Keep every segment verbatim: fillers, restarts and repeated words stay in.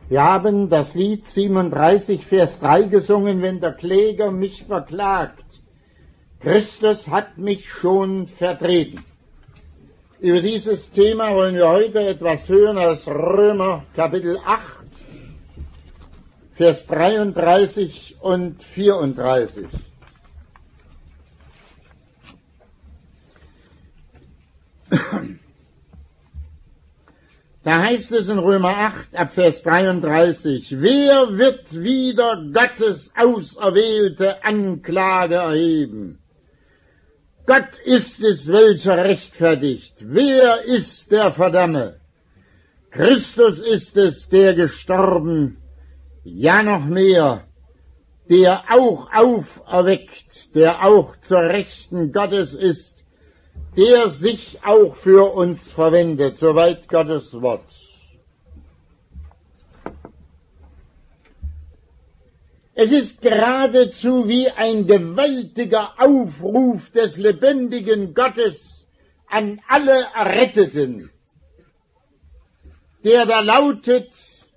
Wir haben das Lied siebenunddreißig, Vers drei gesungen, wenn der Kläger mich verklagt. Christus hat mich schon vertreten. Über dieses Thema wollen wir heute etwas hören aus Römer Kapitel acht, Vers dreiunddreißig und vierunddreißig. Da heißt es in Römer acht, ab Vers dreiunddreißig, wer wird wieder Gottes auserwählte Anklage erheben? Gott ist es, welcher rechtfertigt. Wer ist der Verdamme? Christus ist es, der gestorben, ja noch mehr, der auch auferweckt, der auch zur Rechten Gottes ist, der sich auch für uns verwendet, soweit Gottes Wort. Es ist geradezu wie ein gewaltiger Aufruf des lebendigen Gottes an alle Erretteten, der da lautet,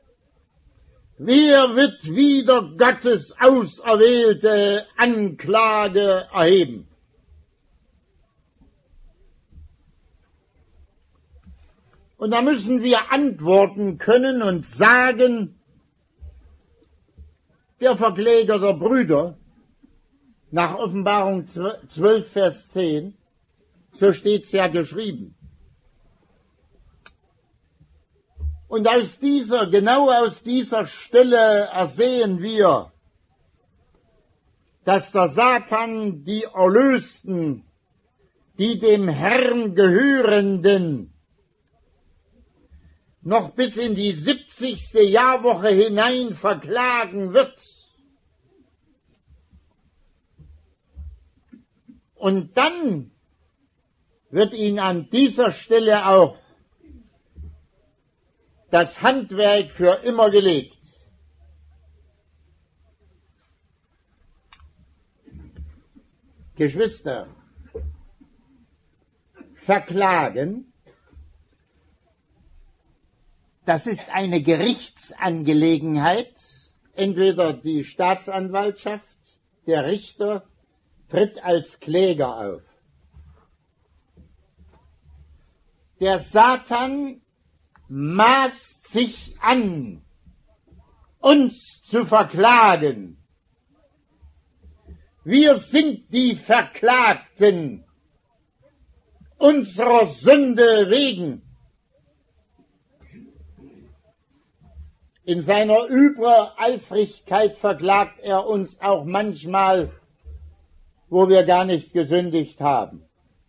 wer wird wieder Gottes auserwählte Anklage erheben? Und da müssen wir antworten können und sagen, der Verkläger der Brüder, nach Offenbarung zwölf, Vers zehn, so steht's ja geschrieben. Und aus dieser, genau aus dieser Stelle ersehen wir, dass der Satan die Erlösten, die dem Herrn gehörenden, noch bis in die siebzigste Jahrwoche hinein verklagen wird. Und dann wird ihn an dieser Stelle auch das Handwerk für immer gelegt. Geschwister, verklagen, das ist eine Gerichtsangelegenheit. Entweder die Staatsanwaltschaft, der Richter tritt als Kläger auf. Der Satan maßt sich an, uns zu verklagen. Wir sind die Verklagten unserer Sünde wegen. In seiner Übereifrigkeit verklagt er uns auch manchmal, wo wir gar nicht gesündigt haben.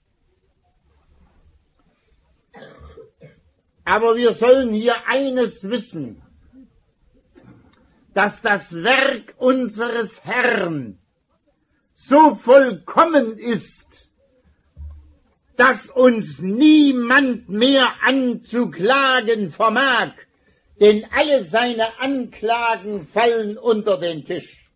Aber wir sollen hier eines wissen, dass das Werk unseres Herrn so vollkommen ist, dass uns niemand mehr anzuklagen vermag, denn alle seine Anklagen fallen unter den Tisch.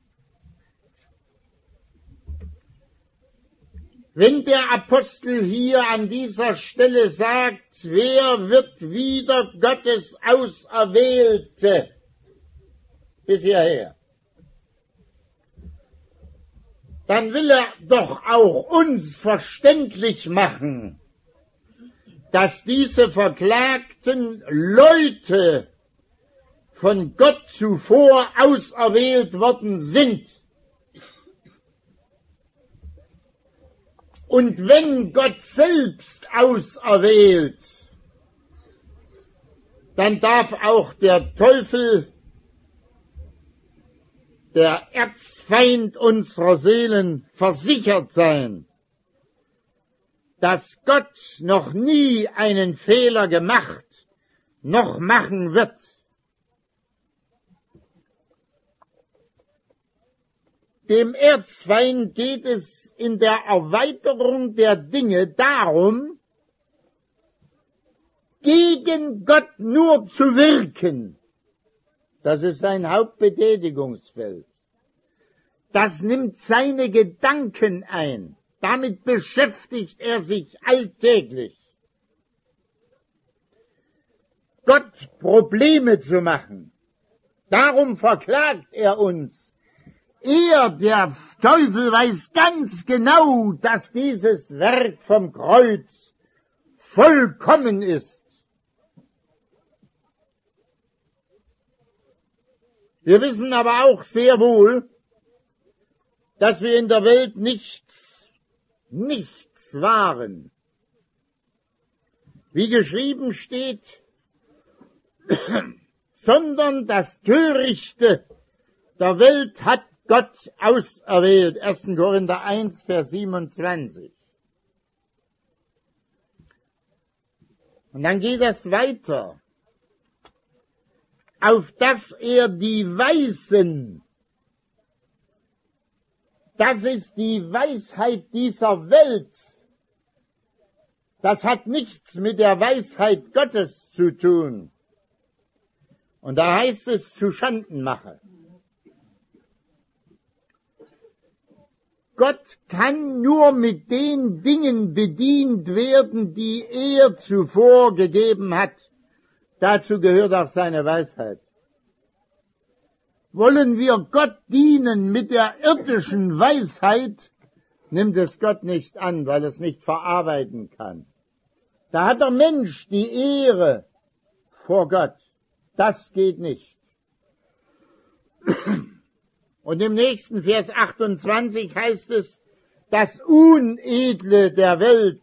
Wenn der Apostel hier an dieser Stelle sagt, wer wird wieder Gottes Auserwählte bis hierher, dann will er doch auch uns verständlich machen, dass diese verklagten Leute von Gott zuvor auserwählt worden sind. Und wenn Gott selbst auserwählt, dann darf auch der Teufel, der Erzfeind unserer Seelen, versichert sein, dass Gott noch nie einen Fehler gemacht, noch machen wird. Dem Erzfeind geht es in der Erweiterung der Dinge darum, gegen Gott nur zu wirken. Das ist sein Hauptbetätigungsfeld. Das nimmt seine Gedanken ein. Damit beschäftigt er sich alltäglich. Gott Probleme zu machen, Darum verklagt er uns. Er, der Teufel, weiß ganz genau, dass dieses Werk vom Kreuz vollkommen ist. Wir wissen aber auch sehr wohl, dass wir in der Welt nichts, nichts waren. Wie geschrieben steht, sondern das Törichte der Welt hat Gott auserwählt. erster Korinther eins, Vers siebenundzwanzig. Und dann geht es weiter. Auf dass er die Weisen, das ist die Weisheit dieser Welt, das hat nichts mit der Weisheit Gottes zu tun. Und da heißt es, zu Schanden mache. Gott kann nur mit den Dingen bedient werden, die er zuvor gegeben hat. Dazu gehört auch seine Weisheit. Wollen wir Gott dienen mit der irdischen Weisheit, nimmt es Gott nicht an, weil es nicht verarbeiten kann. Da hat der Mensch die Ehre vor Gott. Das geht nicht. Und im nächsten Vers achtundzwanzig heißt es, das Unedle der Welt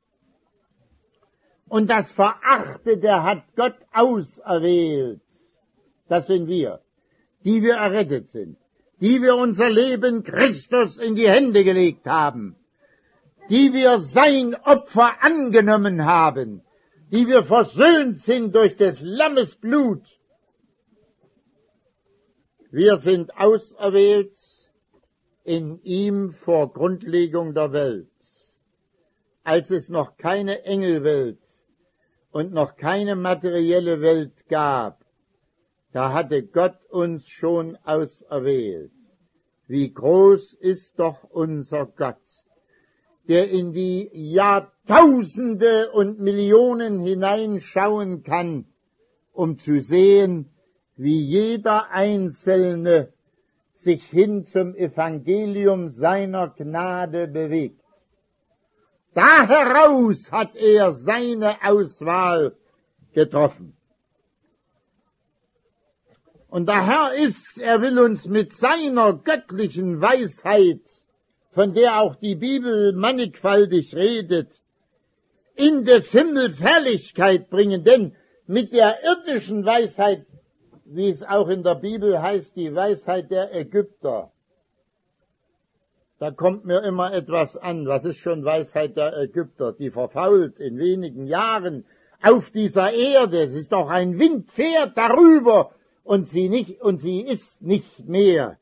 und das Verachtete hat Gott auserwählt. Das sind wir, die wir errettet sind, die wir unser Leben Christus in die Hände gelegt haben, die wir sein Opfer angenommen haben, die wir versöhnt sind durch des Lammes Blut. Wir sind auserwählt in ihm vor Grundlegung der Welt, als es noch keine Engelwelt und noch keine materielle Welt gab. Da hatte Gott uns schon auserwählt. Wie groß ist doch unser Gott, der in die Jahrtausende und Millionen hineinschauen kann, um zu sehen, wie jeder Einzelne sich hin zum Evangelium seiner Gnade bewegt. Da heraus hat er seine Auswahl getroffen. Und der Herr ist, er will uns mit seiner göttlichen Weisheit, von der auch die Bibel mannigfaltig redet, in des Himmels Herrlichkeit bringen. Denn mit der irdischen Weisheit, wie es auch in der Bibel heißt, die Weisheit der Ägypter, da kommt mir immer etwas an. Was ist schon Weisheit der Ägypter? Die verfault in wenigen Jahren auf dieser Erde. Es ist doch ein Wind fährt darüber und sie nicht, und sie ist nicht mehr.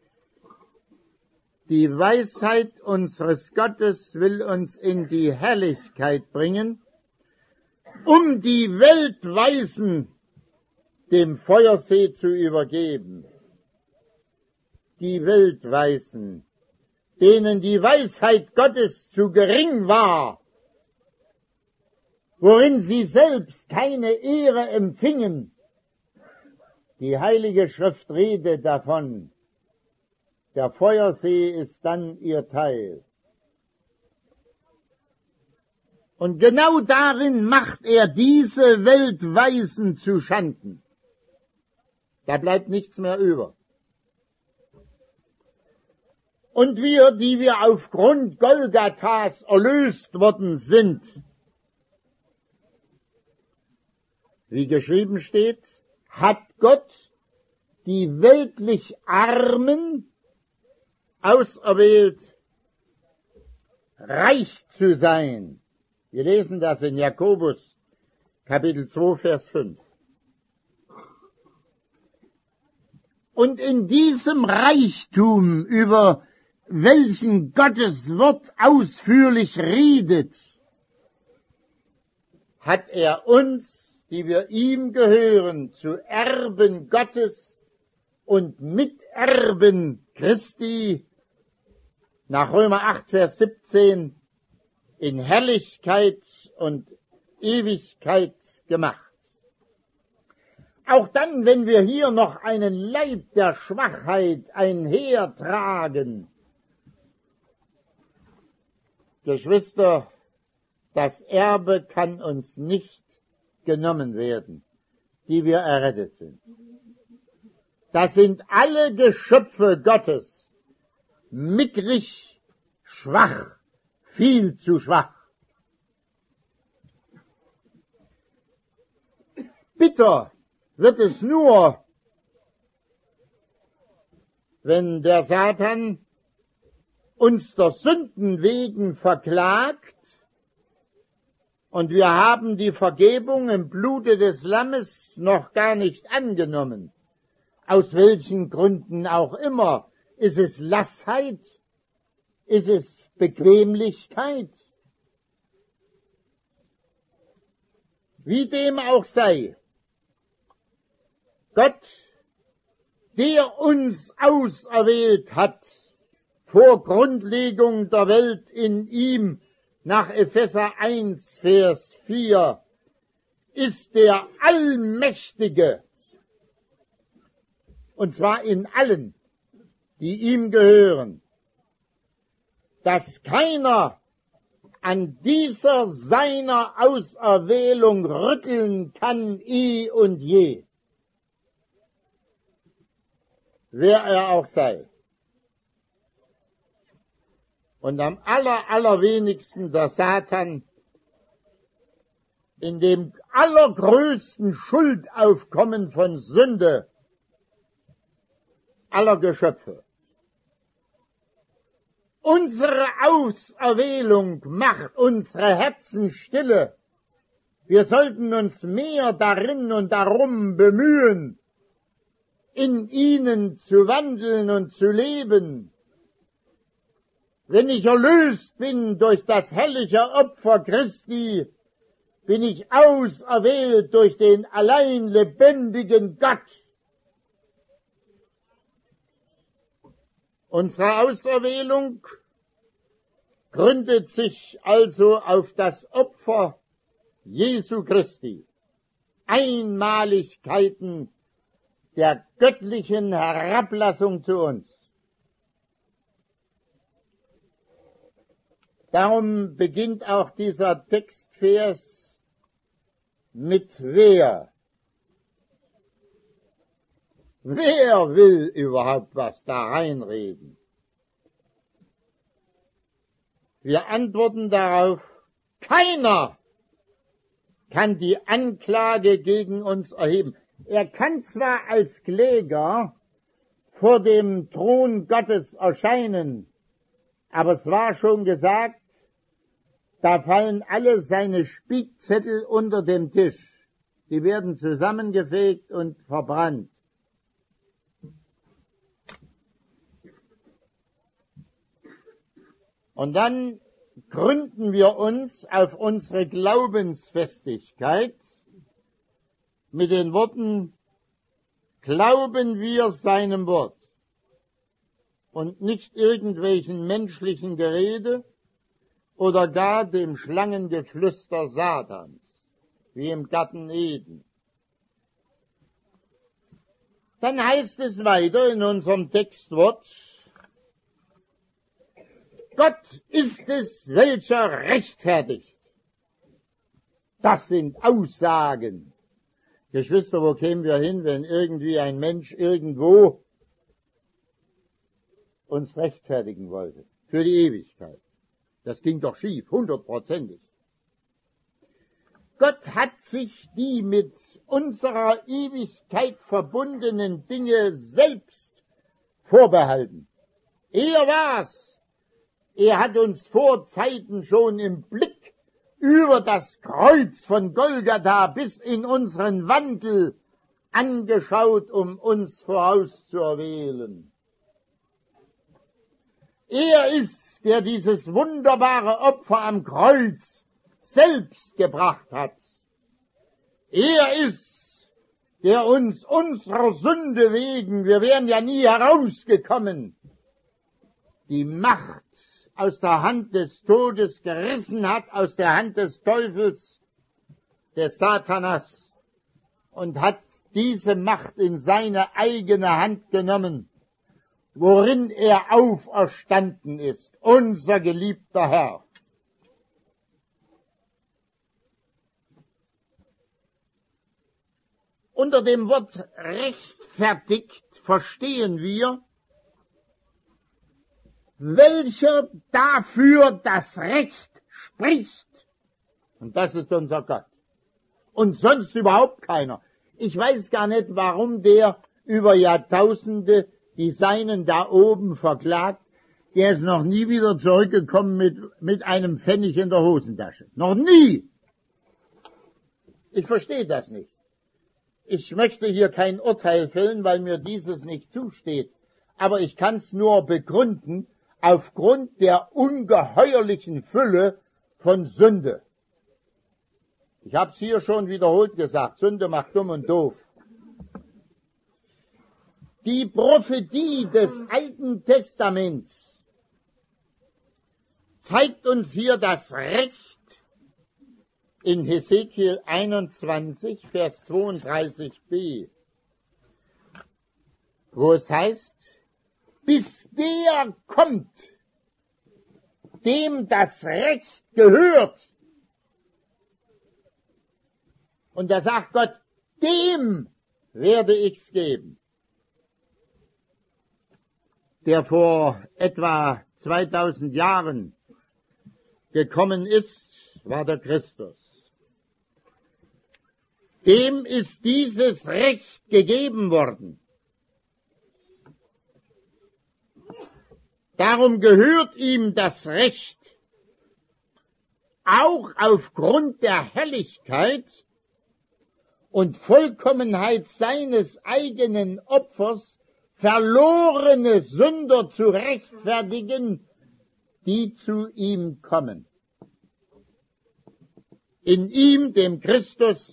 Die Weisheit unseres Gottes will uns in die Herrlichkeit bringen, um die Weltweisen dem Feuersee zu übergeben. Die Weltweisen, denen die Weisheit Gottes zu gering war, worin sie selbst keine Ehre empfingen. Die Heilige Schrift redet davon. Der Feuersee ist dann ihr Teil. Und genau darin macht er diese Weltweisen zu Schanden. Da bleibt nichts mehr über. Und wir, die wir aufgrund Golgathas erlöst worden sind, wie geschrieben steht, hat Gott die weltlich Armen auserwählt, reich zu sein. Wir lesen das in Jakobus, Kapitel zwei, Vers fünf. Und in diesem Reichtum, über welchen Gottes Wort ausführlich redet, hat er uns, die wir ihm gehören, zu Erben Gottes und Miterben Christi, nach Römer acht, Vers siebzehn, in Herrlichkeit und Ewigkeit gemacht. Auch dann, wenn wir hier noch einen Leib der Schwachheit einhertragen. Geschwister, das Erbe kann uns nicht genommen werden, die wir errettet sind. Das sind alle Geschöpfe Gottes, mickrig, schwach, viel zu schwach. Bitter wird es nur, wenn der Satan uns der Sünden wegen verklagt und wir haben die Vergebung im Blute des Lammes noch gar nicht angenommen. Aus welchen Gründen auch immer. Ist es Lassheit? Ist es Bequemlichkeit? Wie dem auch sei, Gott, der uns auserwählt hat, vor Grundlegung der Welt in ihm, nach Epheser eins, Vers vier, ist der Allmächtige, und zwar in allen, die ihm gehören, dass keiner an dieser seiner Auserwählung rütteln kann, eh und je, wer er auch sei. Und am aller, allerwenigsten der Satan, in dem allergrößten Schuldaufkommen von Sünde aller Geschöpfe. Unsere Auserwählung macht unsere Herzen stille. Wir sollten uns mehr darin und darum bemühen, in ihnen zu wandeln und zu leben. Wenn ich erlöst bin durch das herrliche Opfer Christi, bin ich auserwählt durch den allein lebendigen Gott. Unsere Auserwählung gründet sich also auf das Opfer Jesu Christi. Einmaligkeiten der göttlichen Herablassung zu uns. Darum beginnt auch dieser Textvers mit wer. Wer will überhaupt was da reinreden? Wir antworten darauf, keiner kann die Anklage gegen uns erheben. Er kann zwar als Kläger vor dem Thron Gottes erscheinen, aber es war schon gesagt, da fallen alle seine Spickzettel unter dem Tisch. Die werden zusammengefegt und verbrannt. Und dann gründen wir uns auf unsere Glaubensfestigkeit mit den Worten, glauben wir seinem Wort und nicht irgendwelchen menschlichen Gerede oder gar dem Schlangengeflüster Satans, wie im Garten Eden. Dann heißt es weiter in unserem Textwort, Gott ist es, welcher rechtfertigt. Das sind Aussagen. Geschwister, wo kämen wir hin, wenn irgendwie ein Mensch irgendwo uns rechtfertigen wollte? Für die Ewigkeit. Das ging doch schief, hundertprozentig. Gott hat sich die mit unserer Ewigkeit verbundenen Dinge selbst vorbehalten. Er war's. Er hat uns vor Zeiten schon im Blick über das Kreuz von Golgatha bis in unseren Wandel angeschaut, um uns vorauszuerwählen. Er ist, der dieses wunderbare Opfer am Kreuz selbst gebracht hat. Er ist, der uns unserer Sünde wegen, wir wären ja nie herausgekommen, die Macht aus der Hand des Todes gerissen hat, aus der Hand des Teufels, des Satanas, und hat diese Macht in seine eigene Hand genommen, worin er auferstanden ist, unser geliebter Herr. Unter dem Wort rechtfertigt verstehen wir, welcher dafür das Recht spricht. Und das ist unser Gott. Und sonst überhaupt keiner. Ich weiß gar nicht, warum der über Jahrtausende die Seinen da oben verklagt. Der ist noch nie wieder zurückgekommen mit, mit einem Pfennig in der Hosentasche. Noch nie! Ich verstehe das nicht. Ich möchte hier kein Urteil fällen, weil mir dieses nicht zusteht. Aber ich kann es nur begründen aufgrund der ungeheuerlichen Fülle von Sünde. Ich habe es hier schon wiederholt gesagt, Sünde macht dumm und doof. Die Prophetie des Alten Testaments zeigt uns hier das Recht in Hesekiel einundzwanzig, Vers zweiunddreißig b, wo es heißt, bis der kommt, dem das Recht gehört. Und da sagt Gott, dem werde ich's geben. Der vor etwa zweitausend Jahren gekommen ist, war der Christus. Dem ist dieses Recht gegeben worden. Darum gehört ihm das Recht, auch aufgrund der Herrlichkeit und Vollkommenheit seines eigenen Opfers verlorene Sünder zu rechtfertigen, die zu ihm kommen. In ihm, dem Christus,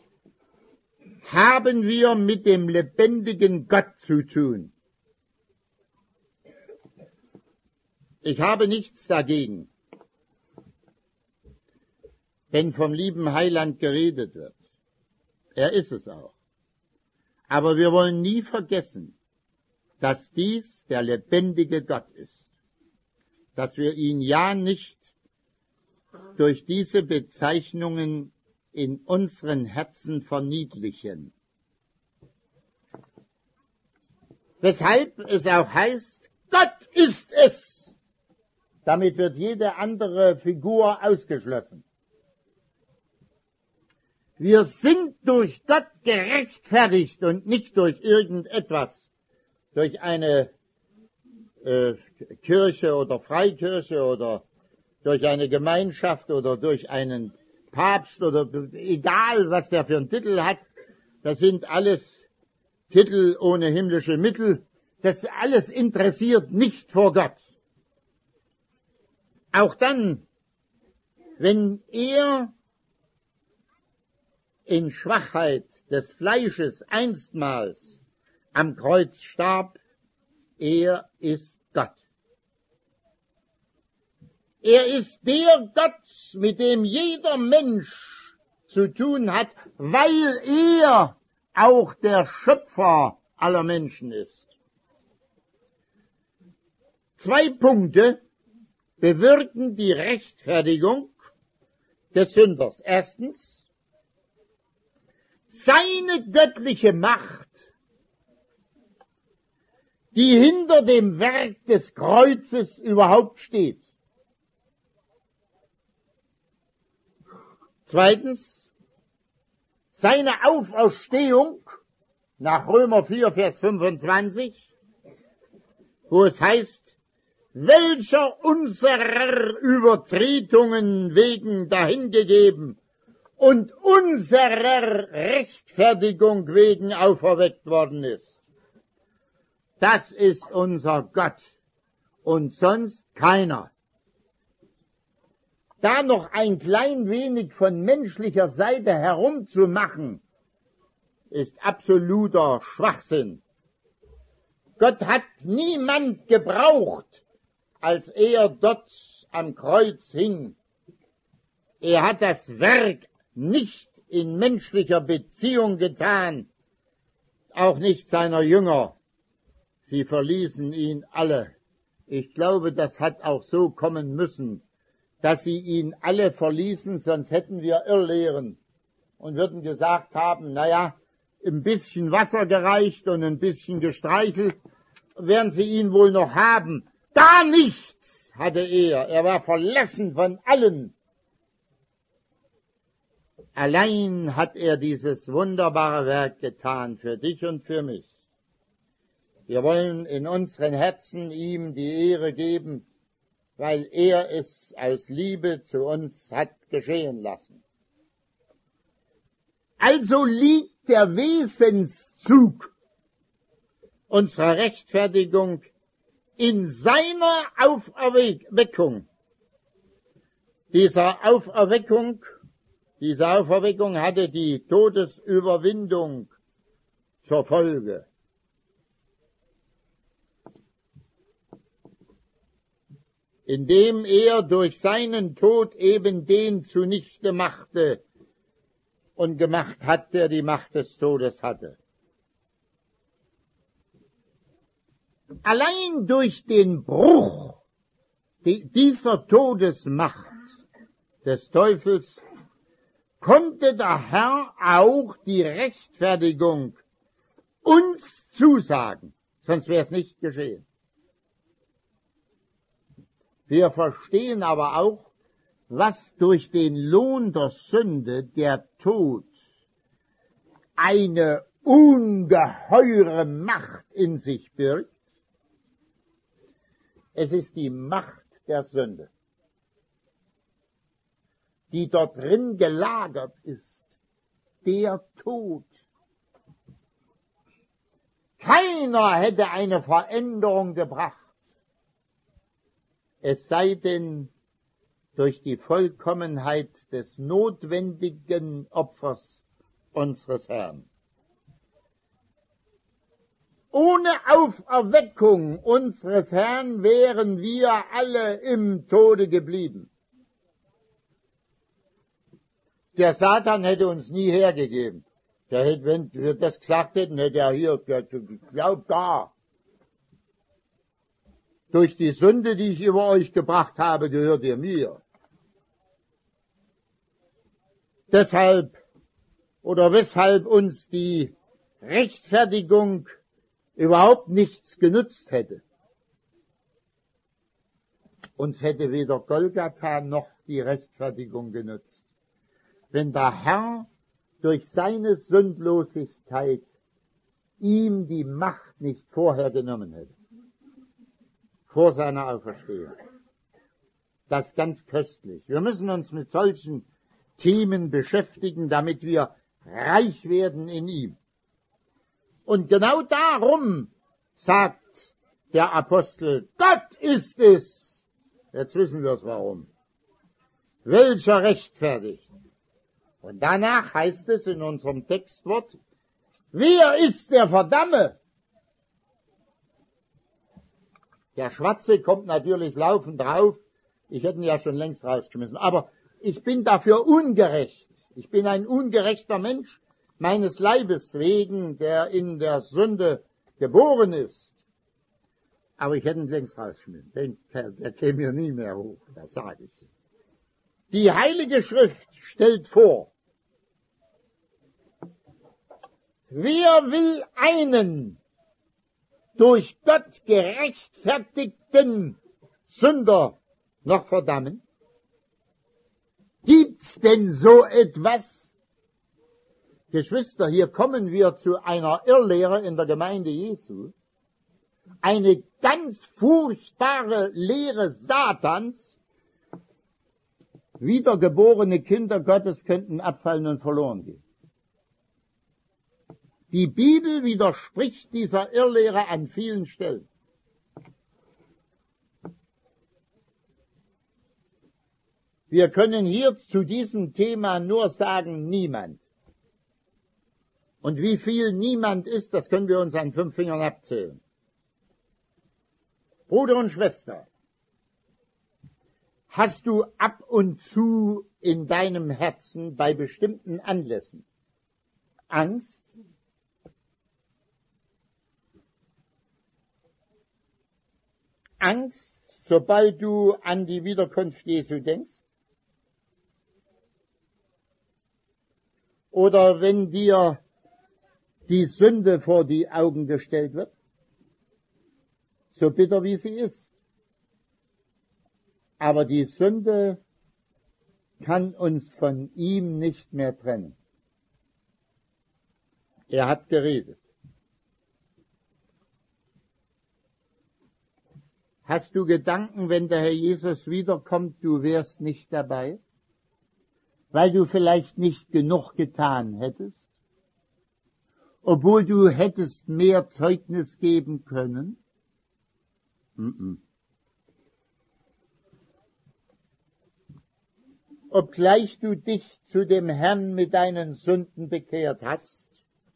haben wir mit dem lebendigen Gott zu tun. Ich habe nichts dagegen, wenn vom lieben Heiland geredet wird. Er ist es auch. Aber wir wollen nie vergessen, dass dies der lebendige Gott ist. Dass wir ihn ja nicht durch diese Bezeichnungen in unseren Herzen verniedlichen. Weshalb es auch heißt, Gott ist es. Damit wird jede andere Figur ausgeschlossen. Wir sind durch Gott gerechtfertigt und nicht durch irgendetwas, durch eine äh, Kirche oder Freikirche oder durch eine Gemeinschaft oder durch einen Papst oder egal, was der für einen Titel hat. Das sind alles Titel ohne himmlische Mittel. Das alles interessiert nicht vor Gott. Auch dann, wenn er in Schwachheit des Fleisches einstmals am Kreuz starb, er ist Gott. Er ist der Gott, mit dem jeder Mensch zu tun hat, weil er auch der Schöpfer aller Menschen ist. Zwei Punkte bewirken die Rechtfertigung des Sünders. Erstens, seine göttliche Macht, die hinter dem Werk des Kreuzes überhaupt steht. Zweitens, seine Auferstehung nach Römer vier, Vers fünfundzwanzig, wo es heißt, welcher unserer Übertretungen wegen dahingegeben und unserer Rechtfertigung wegen auferweckt worden ist. Das ist unser Gott und sonst keiner. Da noch ein klein wenig von menschlicher Seite herumzumachen, ist absoluter Schwachsinn. Gott hat niemand gebraucht, als er dort am Kreuz hing. Er hat das Werk nicht in menschlicher Beziehung getan, auch nicht seiner Jünger. Sie verließen ihn alle. Ich glaube, das hat auch so kommen müssen, dass sie ihn alle verließen, sonst hätten wir Irrlehren und würden gesagt haben, naja, ein bisschen Wasser gereicht und ein bisschen gestreichelt, werden sie ihn wohl noch haben. Da nichts hatte er, er war verlassen von allen. Allein hat er dieses wunderbare Werk getan für dich und für mich. Wir wollen in unseren Herzen ihm die Ehre geben, weil er es aus Liebe zu uns hat geschehen lassen. Also liegt der Wesenszug unserer Rechtfertigung in seiner Auferweckung. Dieser Auferweckung, diese Auferweckung hatte die Todesüberwindung zur Folge. Indem er durch seinen Tod eben den zunichte machte und gemacht hat, der die Macht des Todes hatte. Allein durch den Bruch dieser Todesmacht des Teufels konnte der Herr auch die Rechtfertigung uns zusagen, sonst wäre es nicht geschehen. Wir verstehen aber auch, was durch den Lohn der Sünde, der Tod, eine ungeheure Macht in sich birgt. Es ist die Macht der Sünde, die dort drin gelagert ist, der Tod. Keiner hätte eine Veränderung gebracht, es sei denn durch die Vollkommenheit des notwendigen Opfers unseres Herrn. Ohne Auferweckung unseres Herrn wären wir alle im Tode geblieben. Der Satan hätte uns nie hergegeben. Der hätte, wenn wir das gesagt hätten, hätte er hier, glaubt da. Durch die Sünde, die ich über euch gebracht habe, gehört ihr mir. Deshalb oder weshalb uns die Rechtfertigung überhaupt nichts genützt hätte. Uns hätte weder Golgatha noch die Rechtfertigung genützt, wenn der Herr durch seine Sündlosigkeit ihm die Macht nicht vorher genommen hätte, vor seiner Auferstehung. Das ist ganz köstlich. Wir müssen uns mit solchen Themen beschäftigen, damit wir reich werden in ihm. Und genau darum sagt der Apostel, Gott ist es. Jetzt wissen wir es warum. Welcher rechtfertigt. Und danach heißt es in unserem Textwort, wer ist der Verdamme? Der Schwarze kommt natürlich laufend drauf. Ich hätte ihn ja schon längst rausgeschmissen. Aber ich bin dafür ungerecht. Ich bin ein ungerechter Mensch meines Leibes wegen, der in der Sünde geboren ist. Aber ich hätte ihn längst rausgeschmissen. Den, der, der käme mir nie mehr hoch, das sage ich. Die Heilige Schrift stellt vor, wer will einen durch Gott gerechtfertigten Sünder noch verdammen? Gibt's denn so etwas? Geschwister, hier kommen wir zu einer Irrlehre in der Gemeinde Jesu. Eine ganz furchtbare Lehre Satans. Wiedergeborene Kinder Gottes könnten abfallen und verloren gehen. Die Bibel widerspricht dieser Irrlehre an vielen Stellen. Wir können hier zu diesem Thema nur sagen, niemand. Und wie viel niemand ist, das können wir uns an fünf Fingern abzählen. Bruder und Schwester, Hast du ab und zu in deinem Herzen bei bestimmten Anlässen Angst? Angst, sobald du an die Wiederkunft Jesu denkst? Oder wenn dir die Sünde vor die Augen gestellt wird, so bitter wie sie ist. Aber die Sünde kann uns von ihm nicht mehr trennen. Er hat geredet. Hast du Gedanken, wenn der Herr Jesus wiederkommt, du wärst nicht dabei? Weil du vielleicht nicht genug getan hättest? Obwohl du hättest mehr Zeugnis geben können? Mm-mm. Obgleich du dich zu dem Herrn mit deinen Sünden bekehrt hast,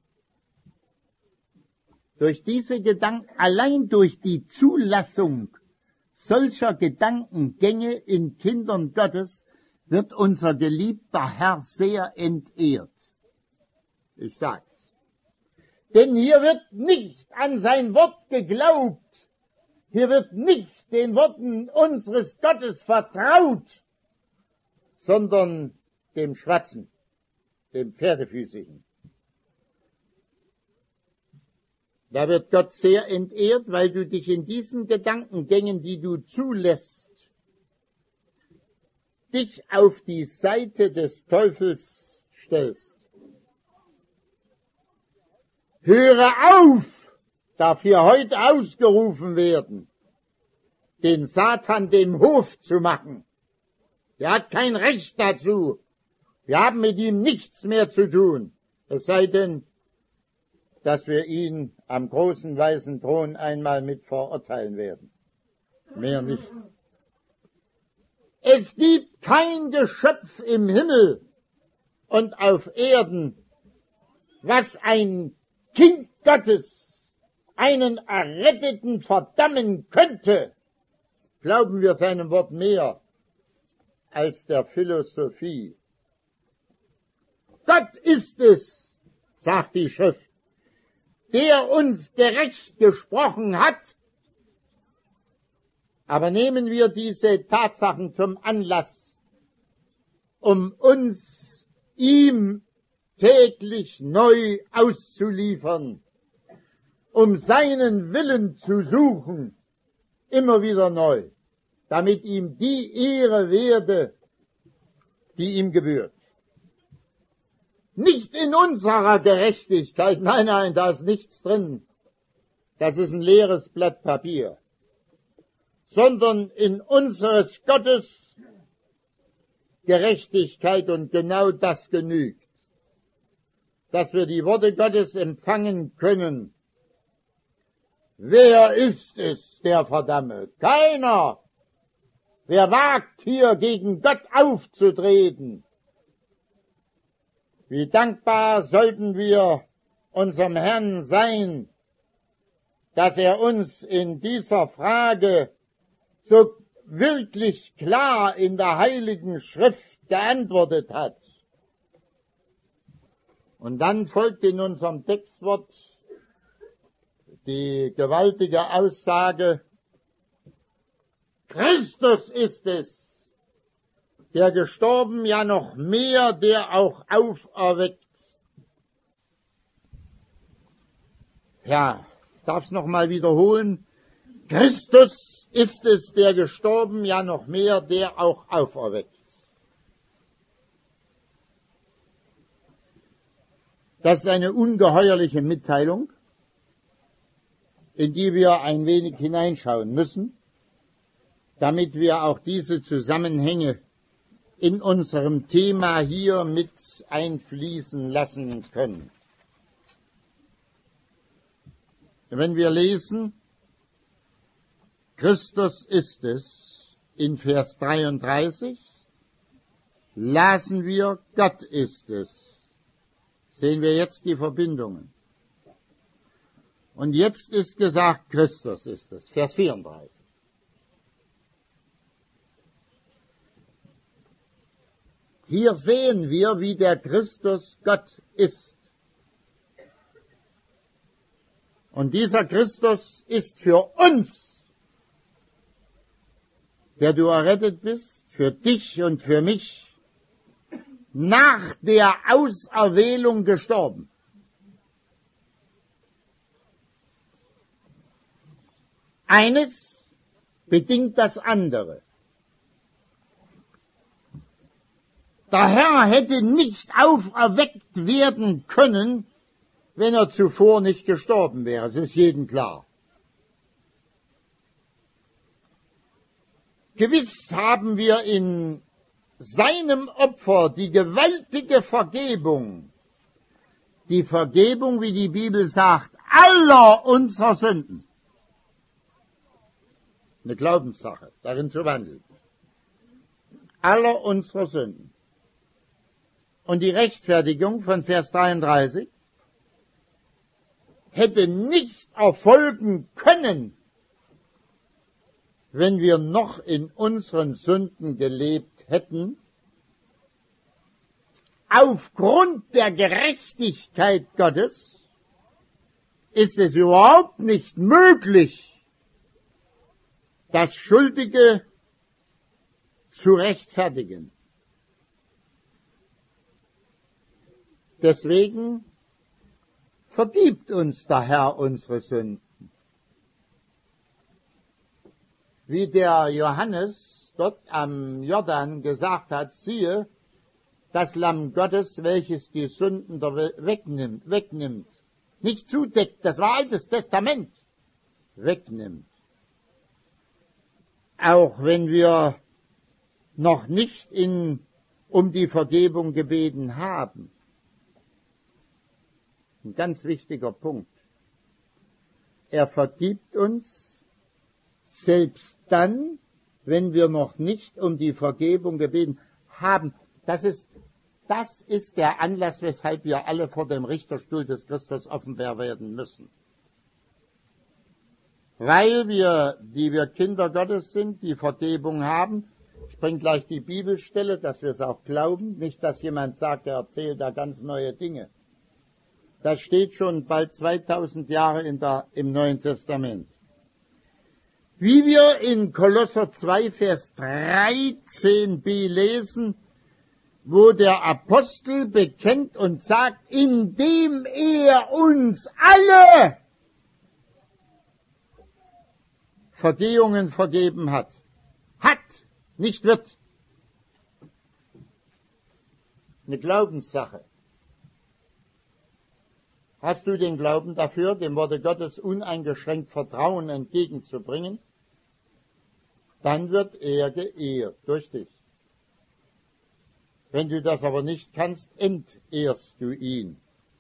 durch diese Gedanken, allein durch die Zulassung solcher Gedankengänge in Kindern Gottes, wird unser geliebter Herr sehr entehrt. Ich sag's. Denn hier wird nicht an sein Wort geglaubt. Hier wird nicht den Worten unseres Gottes vertraut, sondern dem Schwatzen, dem Pferdefüßigen. Da wird Gott sehr entehrt, weil du dich in diesen Gedankengängen, die du zulässt, dich auf die Seite des Teufels stellst. Höre auf, darf hier heute ausgerufen werden, den Satan dem Hof zu machen. Er hat kein Recht dazu. Wir haben mit ihm nichts mehr zu tun, es sei denn, dass wir ihn am großen weißen Thron einmal mit verurteilen werden. Mehr nicht. Es gibt kein Geschöpf im Himmel und auf Erden, was ein Kind Gottes, einen Erretteten verdammen könnte. Glauben wir seinem Wort mehr als der Philosophie. Gott ist es, sagt die Schrift, der uns gerecht gesprochen hat. Aber nehmen wir diese Tatsachen zum Anlass, um uns ihm täglich neu auszuliefern, um seinen Willen zu suchen, immer wieder neu, damit ihm die Ehre werde, die ihm gebührt. Nicht in unserer Gerechtigkeit, nein, nein, da ist nichts drin. Das ist ein leeres Blatt Papier. Sondern in unseres Gottes Gerechtigkeit, und genau das genügt, dass wir die Worte Gottes empfangen können. Wer ist es, der verdamme? Keiner. Wer wagt hier gegen Gott aufzutreten? Wie dankbar sollten wir unserem Herrn sein, dass er uns in dieser Frage so wirklich klar in der Heiligen Schrift geantwortet hat. Und dann folgt in unserem Textwort die gewaltige Aussage, Christus ist es, der gestorben, ja noch mehr, der auch auferweckt. Ja, ich darf es nochmal wiederholen. Christus ist es, der gestorben, ja noch mehr, der auch auferweckt. Das ist eine ungeheuerliche Mitteilung, in die wir ein wenig hineinschauen müssen, damit wir auch diese Zusammenhänge in unserem Thema hier mit einfließen lassen können. Wenn wir lesen, Christus ist es, in Vers dreiunddreißig, lasen wir, Gott ist es. Sehen wir jetzt die Verbindungen. Und jetzt ist gesagt, Christus ist es, Vers vierunddreißig. Hier sehen wir, wie der Christus Gott ist. Und dieser Christus ist für uns, der du errettet bist, für dich und für mich, nach der Auserwählung gestorben. Eines bedingt das andere. Der Herr hätte nicht auferweckt werden können, wenn er zuvor nicht gestorben wäre. Es ist jedem klar. Gewiss haben wir in seinem Opfer die gewaltige Vergebung, die Vergebung, wie die Bibel sagt, aller unserer Sünden. Eine Glaubenssache, darin zu wandeln. Aller unserer Sünden. Und die Rechtfertigung von Vers dreiunddreißig hätte nicht erfolgen können, wenn wir noch in unseren Sünden gelebt hätten. Aufgrund der Gerechtigkeit Gottes ist es überhaupt nicht möglich, das Schuldige zu rechtfertigen. Deswegen vergibt uns der Herr unsere Sünden. Wie der Johannes dort am Jordan gesagt hat, siehe, das Lamm Gottes, welches die Sünden der Welt wegnimmt, wegnimmt. Nicht zudeckt, das war Altes Testament, wegnimmt. Auch wenn wir noch nicht in, um die Vergebung gebeten haben. Ein ganz wichtiger Punkt. Er vergibt uns selbst dann, wenn wir noch nicht um die Vergebung gebeten haben. Das ist, das ist der Anlass, weshalb wir alle vor dem Richterstuhl des Christus offenbar werden müssen. Weil wir, die wir Kinder Gottes sind, die Vergebung haben. Ich bringe gleich die Bibelstelle, dass wir es auch glauben. Nicht, dass jemand sagt, er erzählt da ganz neue Dinge. Das steht schon bald zweitausend Jahre in der, im Neuen Testament. Wie wir in Kolosser zwei, Vers dreizehn b lesen, wo der Apostel bekennt und sagt, indem er uns alle Vergehungen vergeben hat. Hat, nicht wird. Eine Glaubenssache. Hast du den Glauben dafür, dem Worte Gottes uneingeschränkt Vertrauen entgegenzubringen? Dann wird er geehrt durch dich. Wenn du das aber nicht kannst, entehrst du ihn.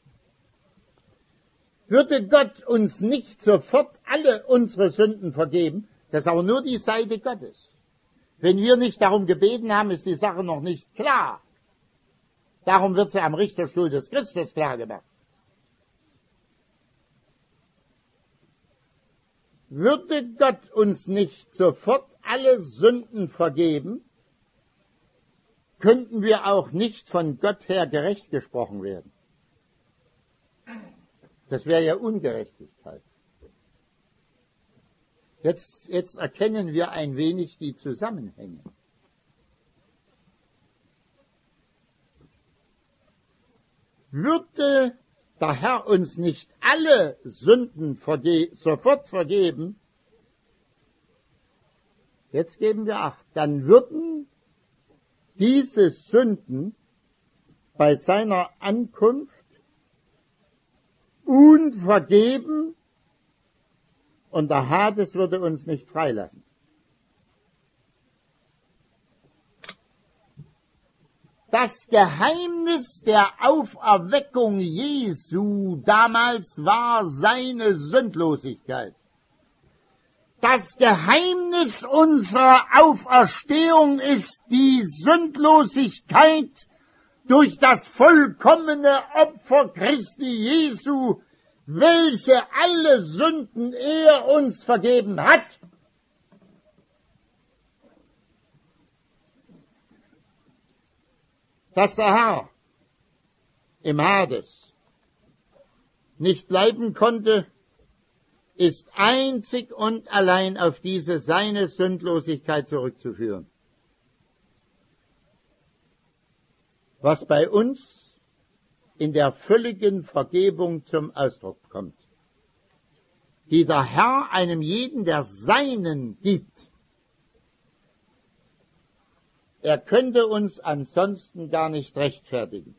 Würde Gott uns nicht sofort alle unsere Sünden vergeben, das ist aber nur die Seite Gottes. Wenn wir nicht darum gebeten haben, ist die Sache noch nicht klar. Darum wird sie am Richterstuhl des Christus klar gemacht. Würde Gott uns nicht sofort alle Sünden vergeben, könnten wir auch nicht von Gott her gerecht gesprochen werden. Das wäre ja Ungerechtigkeit. Jetzt, jetzt erkennen wir ein wenig die Zusammenhänge. Würde der Herr uns nicht alle Sünden verge- sofort vergeben, jetzt geben wir Acht, dann würden diese Sünden bei seiner Ankunft unvergeben und der Hades würde uns nicht freilassen. Das Geheimnis der Auferweckung Jesu damals war seine Sündlosigkeit. Das Geheimnis unserer Auferstehung ist die Sündlosigkeit durch das vollkommene Opfer Christi Jesu, welche alle Sünden er uns vergeben hat. dass der Herr im Hades nicht bleiben konnte, ist einzig und allein auf diese seine Sündlosigkeit zurückzuführen. Was bei uns in der völligen Vergebung zum Ausdruck kommt, die der Herr einem jeden der Seinen gibt. Er könnte uns ansonsten gar nicht rechtfertigen,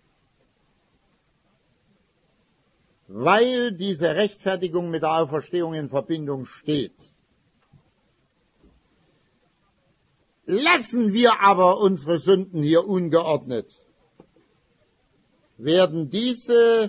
weil diese Rechtfertigung mit der Auferstehung in Verbindung steht. Lassen wir aber unsere Sünden hier ungeordnet, werden diese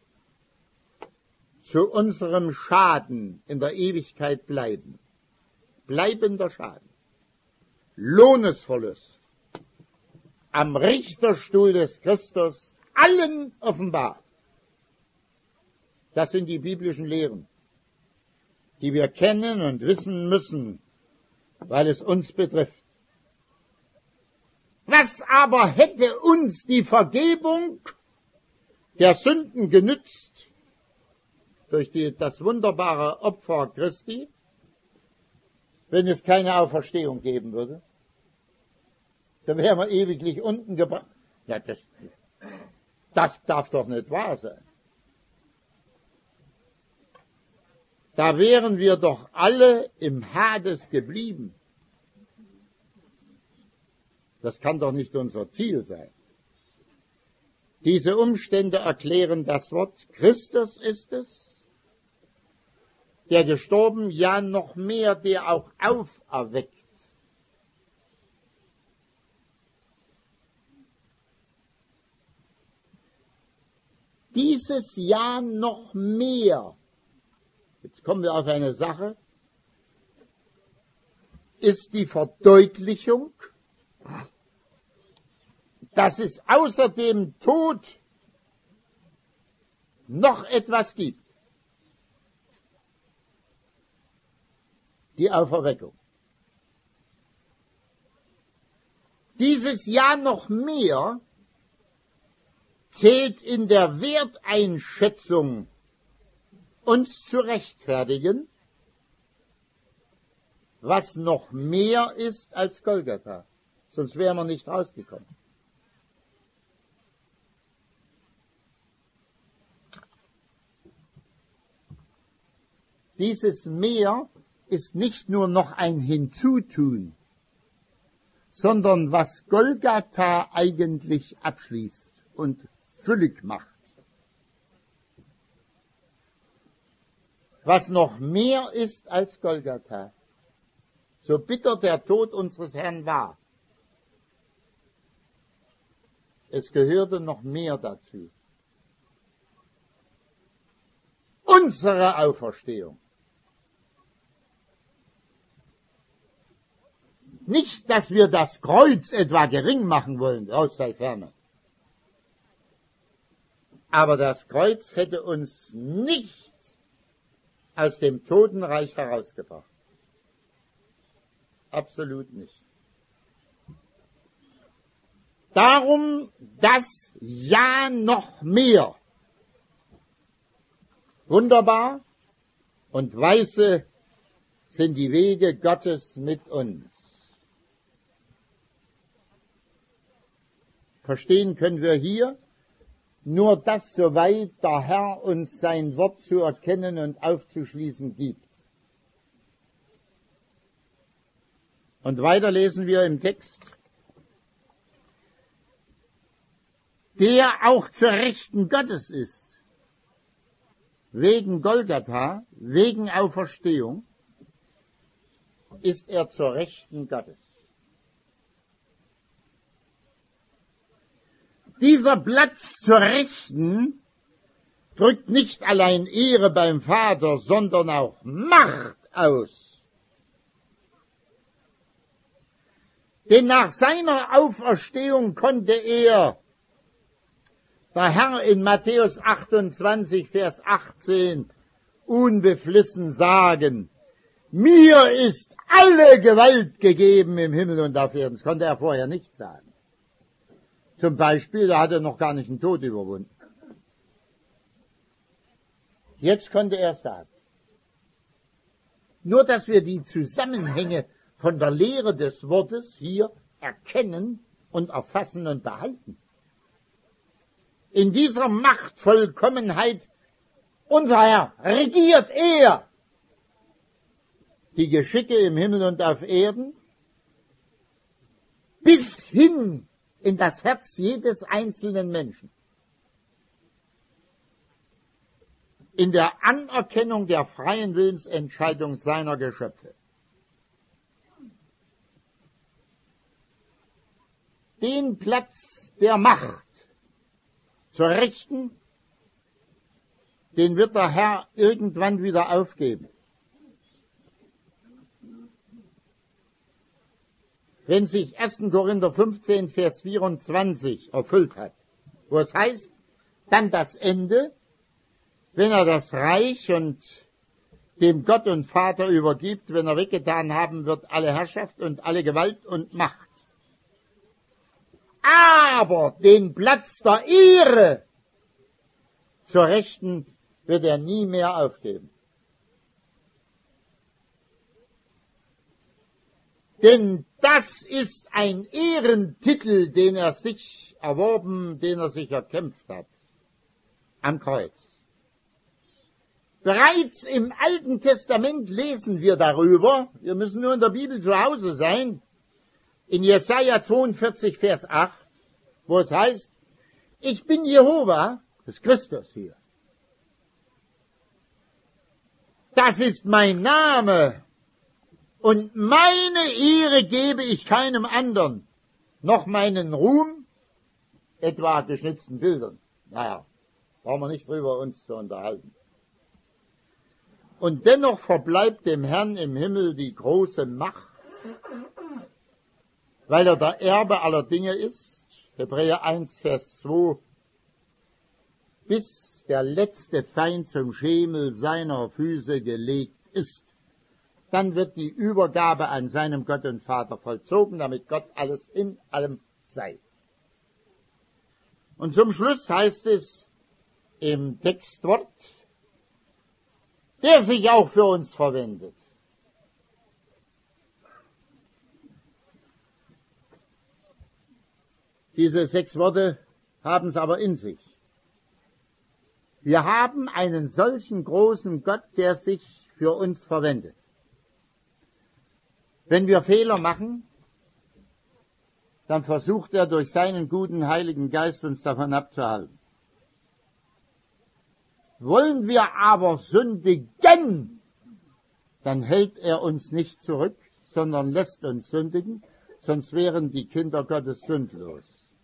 zu unserem Schaden in der Ewigkeit bleiben. Bleibender Schaden. Lohnesverlust. Am Richterstuhl des Christus allen offenbar. Das sind die biblischen Lehren, die wir kennen und wissen müssen, weil es uns betrifft. Was aber hätte uns die Vergebung der Sünden genützt durch die, das wunderbare Opfer Christi, wenn es keine Auferstehung geben würde? Da wären wir ewiglich unten gebracht. Ja, das, das darf doch nicht wahr sein. Da wären wir doch alle im Hades geblieben. Das kann doch nicht unser Ziel sein. Diese Umstände erklären das Wort. Christus ist es, der gestorben, ja noch mehr, der auch auferweckt. Dieses Ja noch mehr, jetzt kommen wir auf eine Sache, ist die Verdeutlichung, dass es außer dem Tod noch etwas gibt. Die Auferweckung. Dieses Ja noch mehr zählt in der Werteinschätzung, uns zu rechtfertigen, was noch mehr ist als Golgatha. Sonst wären wir nicht rausgekommen. Dieses Mehr ist nicht nur noch ein Hinzutun, sondern was Golgatha eigentlich abschließt und füllig macht. Was noch mehr ist als Golgatha, so bitter der Tod unseres Herrn war, es gehörte noch mehr dazu. Unsere Auferstehung. Nicht, dass wir das Kreuz etwa gering machen wollen, aus sei ferne. Aber das Kreuz hätte uns nicht aus dem Totenreich herausgebracht. Absolut nicht. Darum das Ja noch mehr. Wunderbar und weise sind die Wege Gottes mit uns. Verstehen können wir hier nur das, soweit der Herr uns sein Wort zu erkennen und aufzuschließen gibt. Und weiter lesen wir im Text, der auch zur Rechten Gottes ist, wegen Golgatha, wegen Auferstehung, ist er zur Rechten Gottes. Dieser Platz zur Rechten drückt nicht allein Ehre beim Vater, sondern auch Macht aus. Denn nach seiner Auferstehung konnte er, der Herr in Matthäus achtundzwanzig, Vers achtzehn, unbeflissen sagen, mir ist alle Gewalt gegeben im Himmel und auf Erden. Das konnte er vorher nicht sagen. Zum Beispiel, da hat er noch gar nicht den Tod überwunden. Jetzt konnte er es sagen. Nur, dass wir die Zusammenhänge von der Lehre des Wortes hier erkennen und erfassen und behalten. In dieser Machtvollkommenheit, unser Herr, regiert er die Geschicke im Himmel und auf Erden bis hin in das Herz jedes einzelnen Menschen. In der Anerkennung der freien Willensentscheidung seiner Geschöpfe. Den Platz der Macht zur Rechten, den wird der Herr irgendwann wieder aufgeben. Wenn sich erster Korinther fünfzehn, Vers vierundzwanzig erfüllt hat, wo es heißt, dann das Ende, wenn er das Reich und dem Gott und Vater übergibt, wenn er weggetan haben wird, alle Herrschaft und alle Gewalt und Macht. Aber den Platz der Ehre zur Rechten wird er nie mehr aufgeben. Denn das ist ein Ehrentitel, den er sich erworben, den er sich erkämpft hat am Kreuz. Bereits im Alten Testament lesen wir darüber, wir müssen nur in der Bibel zu Hause sein, in Jesaja zweiundvierzig, Vers acht, wo es heißt, ich bin Jehova, das ist Christus hier. Das ist mein Name und meine Ehre gebe ich keinem anderen, noch meinen Ruhm, etwa geschnitzten Bildern. Naja, brauchen wir nicht drüber uns zu unterhalten. Und dennoch verbleibt dem Herrn im Himmel die große Macht, weil er der Erbe aller Dinge ist, Hebräer eins, Vers zwei, bis der letzte Feind zum Schemel seiner Füße gelegt ist. Dann wird die Übergabe an seinem Gott und Vater vollzogen, damit Gott alles in allem sei. Und zum Schluss heißt es im Textwort, der sich auch für uns verwendet. Diese sechs Worte haben es aber in sich. Wir haben einen solchen großen Gott, der sich für uns verwendet. Wenn wir Fehler machen, dann versucht er durch seinen guten Heiligen Geist uns davon abzuhalten. Wollen wir aber sündigen, dann hält er uns nicht zurück, sondern lässt uns sündigen, sonst wären die Kinder Gottes sündlos.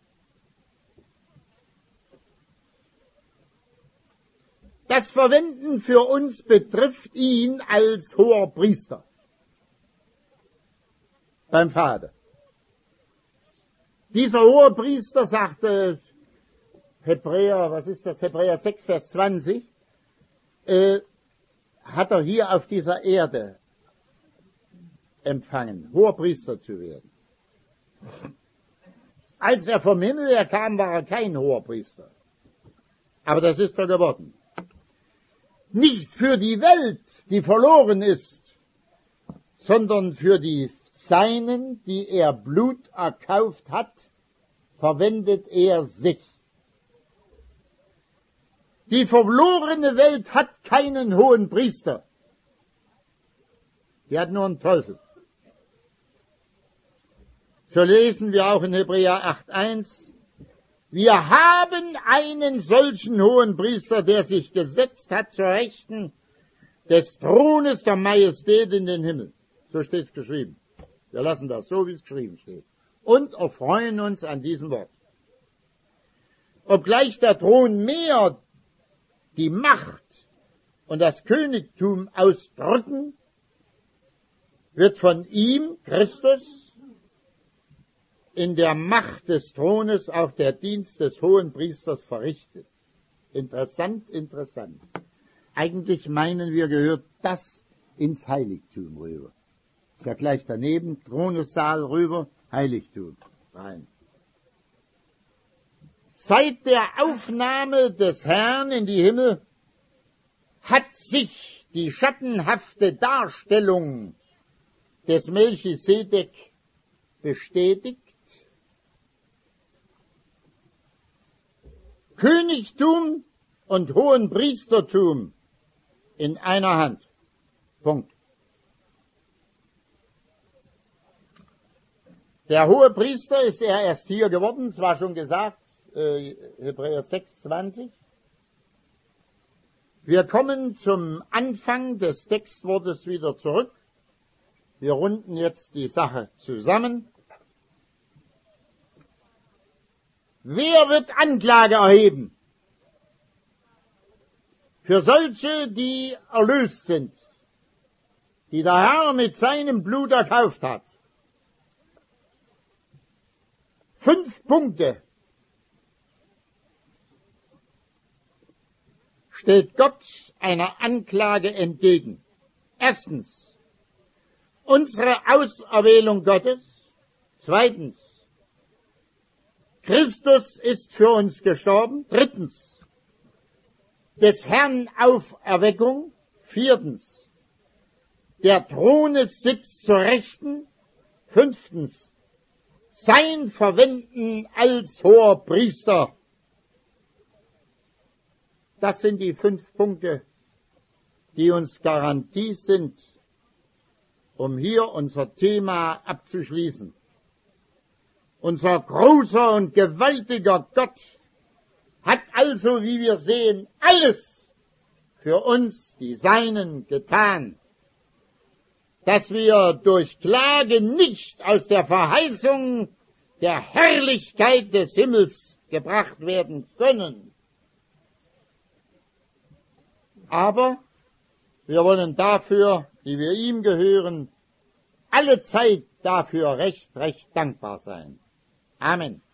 Das Verwenden für uns betrifft ihn als hoher Priester beim Vater. Dieser hohe Priester sagte Hebräer, was ist das? Hebräer sechs, Vers zwanzig, äh, hat er hier auf dieser Erde empfangen, hoher Priester zu werden. Als er vom Himmel her kam, war er kein hoher Priester. Aber das ist er geworden. Nicht für die Welt, die verloren ist, sondern für die Seinen, die er Blut erkauft hat, verwendet er sich. Die verlorene Welt hat keinen hohen Priester. Die hat nur einen Teufel. So lesen wir auch in Hebräer acht, eins. Wir haben einen solchen hohen Priester, der sich gesetzt hat zur Rechten des Thrones der Majestät in den Himmel. So steht es geschrieben. Wir lassen das so, wie es geschrieben steht. Und erfreuen uns an diesem Wort. Obgleich der Thron mehr die Macht und das Königtum ausdrücken, wird von ihm, Christus, in der Macht des Thrones auch der Dienst des hohen Priesters verrichtet. Interessant, interessant. Eigentlich meinen wir, gehört das ins Heiligtum rüber. Ist ja gleich daneben, Thronessaal rüber, Heiligtum rein. Seit der Aufnahme des Herrn in die Himmel hat sich die schattenhafte Darstellung des Melchisedek bestätigt. Königtum und Hohenpriestertum in einer Hand. Punkt. Der Hohepriester ist er erst hier geworden, es war schon gesagt, äh, Hebräer sechs, zwanzig. Wir kommen zum Anfang des Textwortes wieder zurück. Wir runden jetzt die Sache zusammen. Wer wird Anklage erheben? Für solche, die erlöst sind, die der Herr mit seinem Blut erkauft hat. Fünf Punkte stellt Gott einer Anklage entgegen. Erstens, unsere Auserwählung Gottes. Zweitens, Christus ist für uns gestorben. Drittens, des Herrn Auferweckung. Viertens, der Thronesitz zur Rechten. Fünftens, sein Verwenden als hoher Priester. Das sind die fünf Punkte, die uns Garantie sind, um hier unser Thema abzuschließen. Unser großer und gewaltiger Gott hat also, wie wir sehen, alles für uns, die Seinen, getan, dass wir durch Klage nicht aus der Verheißung der Herrlichkeit des Himmels gebracht werden können. Aber wir wollen dafür, die wir ihm gehören, alle Zeit dafür recht, recht dankbar sein. Amen.